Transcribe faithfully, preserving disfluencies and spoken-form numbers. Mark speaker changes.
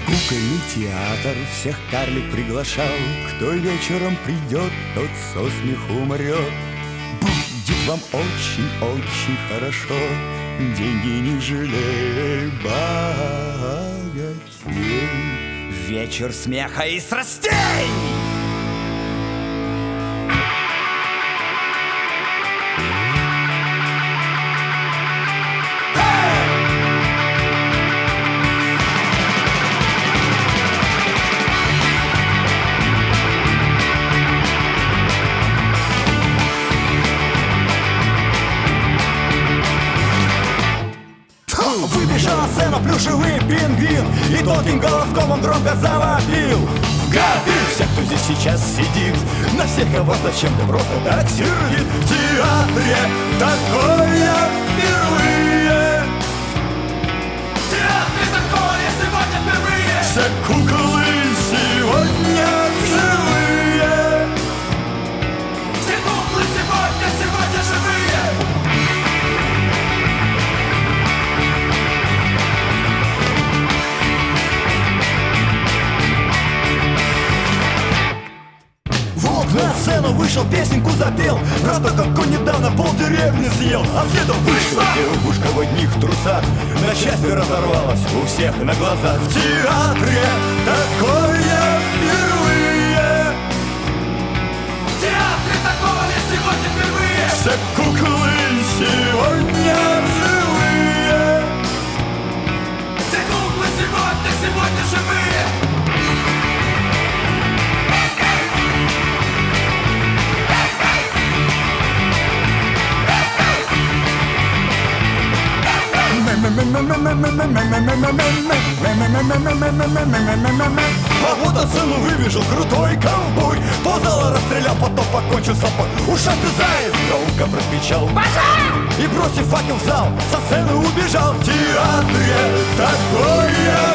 Speaker 1: Кукольный театр всех карлик приглашал. Кто вечером придет, тот со смеху умрет. Будет вам очень-очень хорошо. Деньги не жалей богатей. Вечер смеха и страстей! Выбежал на сцену плюшевый пингвин, и тонким голоском он громко завопил: гады! Все, кто здесь сейчас сидит, на всех кого зачем-то просто так сердит. В театре такое впервые. В театре такое сегодня впервые. Все куклы сегодня живые. Все куклы сегодня, сегодня живые. На сцену вышел, песенку запел про то, как он недавно пол деревни съел. А следом вышла девушка в одних трусах, на части разорвалась у всех на глазах. В театре такое впервые. В театре такое сегодня впервые. Все куклы сегодня живые. Все куклы сегодня, сегодня живые. А вот на сцену выбежал крутой ковбой, ползала расстрелял, потом покончил с собой. Ушастый заяц громко прокричал: пожар! И бросив факел в зал, со сцены убежал. В театре такое